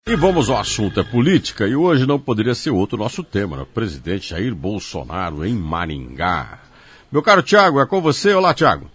E vamos ao assunto, é política, e hoje não poderia ser outro nosso tema, né? Presidente Jair Bolsonaro em Maringá. Meu caro Thiago, é com você. Olá, Thiago.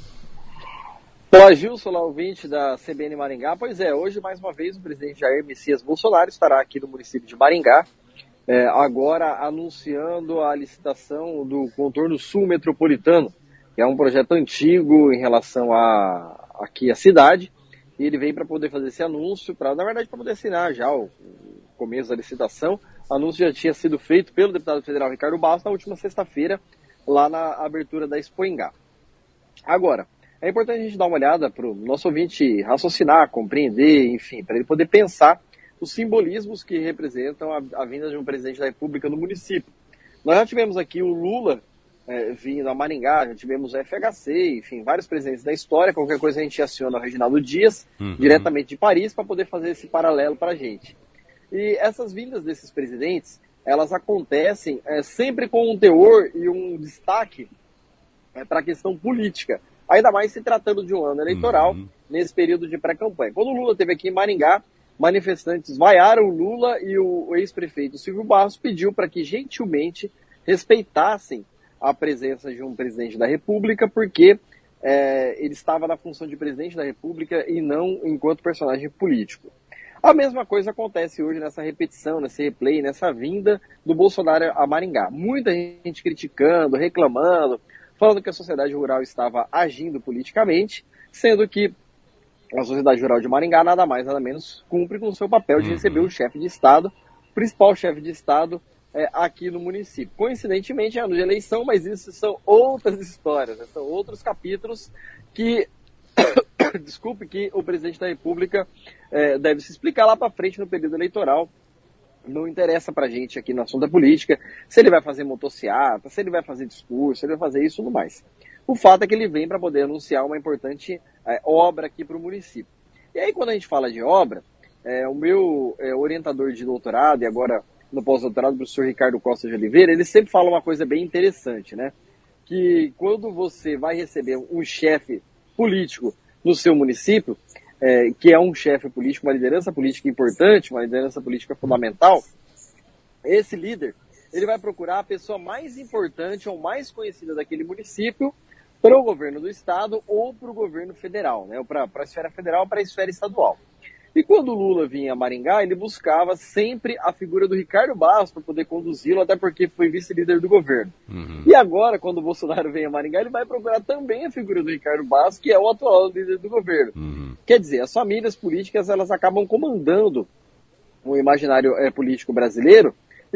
Olá, Gilson, olá, ouvinte da CBN Maringá. Pois é, hoje mais uma vez o presidente Jair Messias Bolsonaro estará aqui no município de Maringá, agora anunciando a licitação do Contorno Sul Metropolitano, que é um projeto antigo em relação aqui à cidade. E ele vem para poder fazer esse anúncio, para poder assinar já o começo da licitação. O anúncio já tinha sido feito pelo deputado federal Ricardo Barros na última sexta-feira, lá na abertura da Expoingá. Agora, é importante a gente dar uma olhada para o nosso ouvinte raciocinar, compreender, enfim, para ele poder pensar os simbolismos que representam a vinda de um presidente da República no município. Nós já tivemos aqui o Lula vindo a Maringá, já tivemos o FHC, enfim, vários presidentes da história. Qualquer coisa a gente aciona o Reginaldo Dias, diretamente de Paris, para poder fazer esse paralelo para a gente. E essas vindas desses presidentes, elas acontecem sempre com um teor e um destaque para a questão política, ainda mais se tratando de um ano eleitoral, nesse período de pré-campanha. Quando o Lula esteve aqui em Maringá, manifestantes vaiaram o Lula e o ex-prefeito Silvio Barros pediu para que gentilmente respeitassem a presença de um presidente da República, porque ele estava na função de presidente da República e não enquanto personagem político. A mesma coisa acontece hoje nessa repetição, nesse replay, nessa vinda do Bolsonaro a Maringá. Muita gente criticando, reclamando, falando que a sociedade rural estava agindo politicamente, sendo que a sociedade rural de Maringá nada mais, nada menos cumpre com o seu papel de receber o chefe de Estado, o principal chefe de Estado, aqui no município. Coincidentemente é ano de eleição, mas isso são outras histórias, né? São outros capítulos que, que o presidente da República deve se explicar lá para frente no período eleitoral. Não interessa pra gente aqui no assunto da política se ele vai fazer motociata, se ele vai fazer discurso, se ele vai fazer isso e tudo mais. O fato é que ele vem para poder anunciar uma importante obra aqui para o município. E aí quando a gente fala de obra, o meu orientador de doutorado e agora no pós-doutorado, o professor Ricardo Costa de Oliveira, ele sempre fala uma coisa bem interessante, né? Que quando você vai receber um chefe político no seu município, que é um chefe político, uma liderança política importante, uma liderança política fundamental, esse líder, ele vai procurar a pessoa mais importante ou mais conhecida daquele município para o governo do estado ou para o governo federal, né? Para a esfera federal, para a esfera estadual. E quando o Lula vinha a Maringá, ele buscava sempre a figura do Ricardo Barros para poder conduzi-lo, até porque foi vice-líder do governo. E agora, quando o Bolsonaro vem a Maringá, ele vai procurar também a figura do Ricardo Barros, que é o atual líder do governo. Quer dizer, as famílias políticas, elas acabam comandando o imaginário político brasileiro,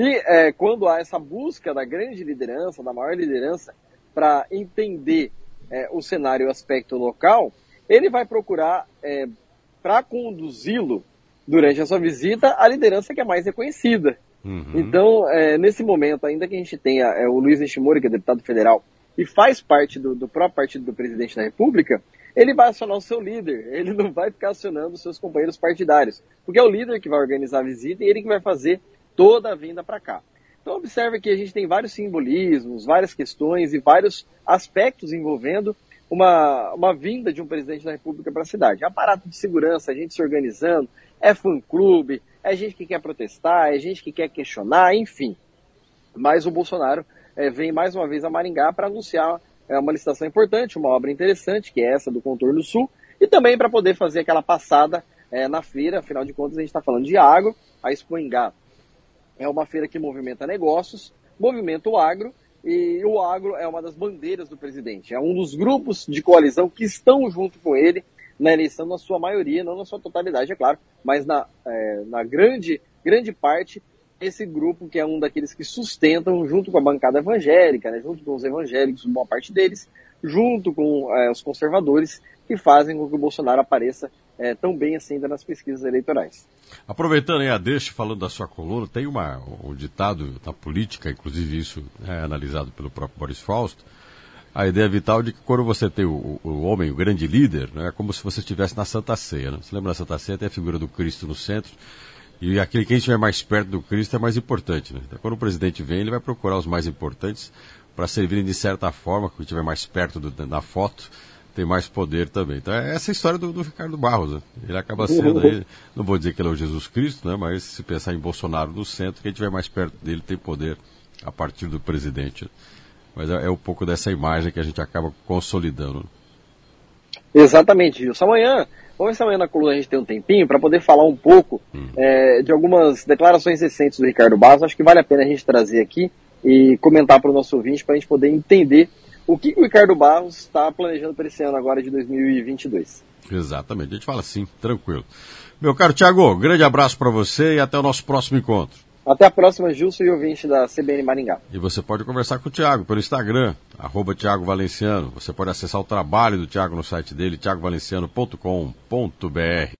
e quando há essa busca da grande liderança, da maior liderança, para entender o cenário e o aspecto local, ele vai procurar para conduzi-lo durante a sua visita a liderança que é mais reconhecida. Então, nesse momento, ainda que a gente tenha o Luiz Nishimori, que é deputado federal, e faz parte do próprio partido do presidente da República, ele vai acionar o seu líder, ele não vai ficar acionando os seus companheiros partidários, porque é o líder que vai organizar a visita e ele que vai fazer toda a vinda para cá. Então, observe que a gente tem vários simbolismos, várias questões e vários aspectos envolvendo uma vinda de um presidente da República para a cidade. Aparato de segurança, a gente se organizando, fã-clube, é gente que quer protestar, é gente que quer questionar, enfim. Mas o Bolsonaro vem mais uma vez a Maringá para anunciar uma licitação importante, uma obra interessante, que é essa do Contorno Sul, e também para poder fazer aquela passada na feira. Afinal de contas, a gente está falando de agro. A Expoingá é uma feira que movimenta negócios, movimenta o agro, e o agro é uma das bandeiras do presidente. É um dos grupos de coalizão que estão junto com ele na eleição, na sua maioria, não na sua totalidade, é claro, mas na grande parte, esse grupo que é um daqueles que sustentam, junto com a bancada evangélica, né, junto com os evangélicos, boa parte deles, junto com os conservadores, que fazem com que o Bolsonaro apareça tão bem assim nas pesquisas eleitorais. Aproveitando aí a deixa, falando da sua coluna, tem um ditado na política, inclusive isso é analisado pelo próprio Boris Fausto, a ideia vital de que quando você tem o homem, o grande líder, né, é como se você estivesse na Santa Ceia. Né? Você lembra da Santa Ceia? Tem a figura do Cristo no centro, e quem estiver mais perto do Cristo é mais importante. Né? Então, quando o presidente vem, ele vai procurar os mais importantes para servirem de certa forma, quem estiver mais perto da foto, tem mais poder também. Então é essa a história do Ricardo Barros, né? Ele acaba sendo aí, não vou dizer que ele é o Jesus Cristo, né? Mas se pensar em Bolsonaro no centro, quem estiver mais perto dele tem poder a partir do presidente. Mas é um pouco dessa imagem que a gente acaba consolidando. Exatamente, Gilson. Vamos ver se amanhã na coluna a gente tem um tempinho para poder falar um pouco de algumas declarações recentes do Ricardo Barros. Acho que vale a pena a gente trazer aqui e comentar para o nosso ouvinte, para a gente poder entender o que o Ricardo Barros está planejando para esse ano agora de 2022. Exatamente, a gente fala assim, tranquilo. Meu caro Thiago, grande abraço para você e até o nosso próximo encontro. Até a próxima, Gilson e ouvinte da CBN Maringá. E você pode conversar com o Thiago pelo Instagram, @Thiago Valenciano. Você pode acessar o trabalho do Thiago no site dele, thiagovalenciano.com.br.